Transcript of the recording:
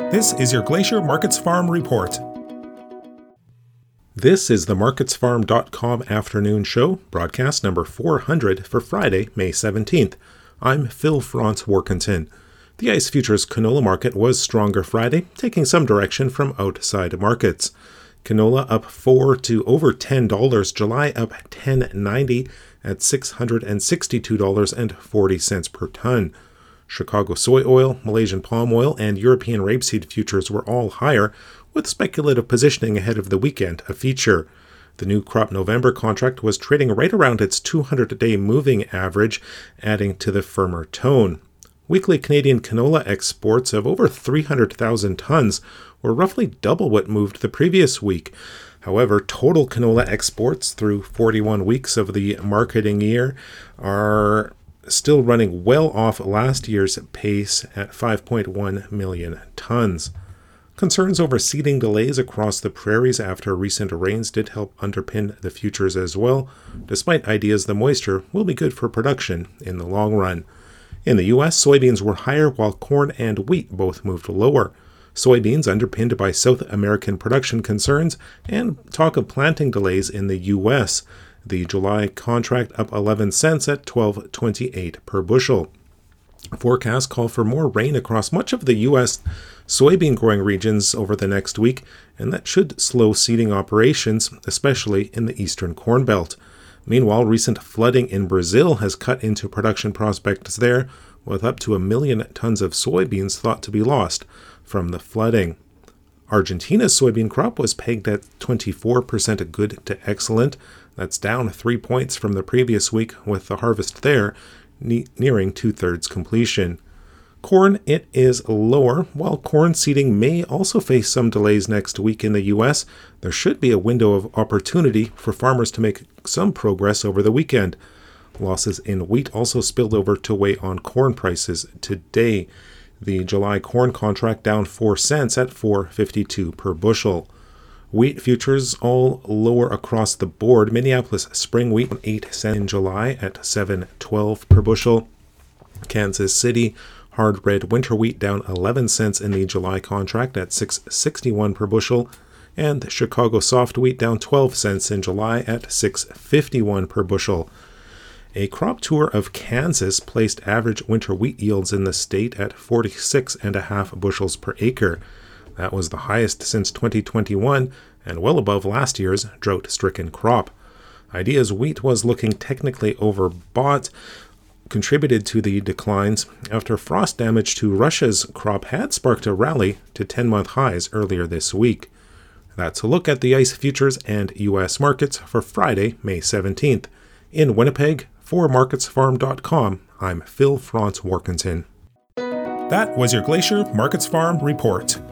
This is your Glacier Markets Farm Report. This is the MarketsFarm.com afternoon show, broadcast number 400 for Friday, May 17th. I'm Phil Franz-Warkentin. The ICE Futures canola market was stronger Friday, taking some direction from outside markets. Canola up 4 to over $10, July up $10.90 at $662.40 per ton. Chicago soy oil, Malaysian palm oil, and European rapeseed futures were all higher, with speculative positioning ahead of the weekend a feature. The new crop November contract was trading right around its 200-day moving average, adding to the firmer tone. Weekly Canadian canola exports of over 300,000 tons were roughly double what moved the previous week. However, total canola exports through 41 weeks of the marketing year are still running well off last year's pace at 5.1 million tons. Concerns over seeding delays across the prairies after recent rains did help underpin the futures as well, despite ideas the moisture will be good for production in the long run. In the U.S., soybeans were higher while corn and wheat both moved lower. Soybeans underpinned by South American production concerns and talk of planting delays in the U.S., the July contract up 11 cents at $12.28 per bushel. Forecasts call for more rain across much of the U.S. soybean growing regions over the next week, and that should slow seeding operations, especially in the eastern Corn Belt. Meanwhile, recent flooding in Brazil has cut into production prospects there, with up to 1 million tons of soybeans thought to be lost from the flooding. Argentina's soybean crop was pegged at 24% good to excellent. That's down 3 points from the previous week, with the harvest there nearing two-thirds completion. Corn, it is lower. While corn seeding may also face some delays next week in the U.S., there should be a window of opportunity for farmers to make some progress over the weekend. Losses in wheat also spilled over to weigh on corn prices today. The July corn contract down 4 cents at $4.52 per bushel. Wheat futures all lower across the board. Minneapolis spring wheat 8 cents in July at $7.12 per bushel. Kansas City hard red winter wheat down 11 cents in the July contract at $6.61 per bushel. And Chicago soft wheat down 12 cents in July at $6.51 per bushel. A crop tour of Kansas placed average winter wheat yields in the state at 46.5 bushels per acre. That was the highest since 2021 and well above last year's drought-stricken crop. Ideas wheat was looking technically overbought contributed to the declines after frost damage to Russia's crop had sparked a rally to 10-month highs earlier this week. That's a look at the ICE futures and U.S. markets for Friday, May 17th. In Winnipeg, for MarketsFarm.com, I'm Phil Franz-Warkentin. That was your Glacier Markets Farm Report.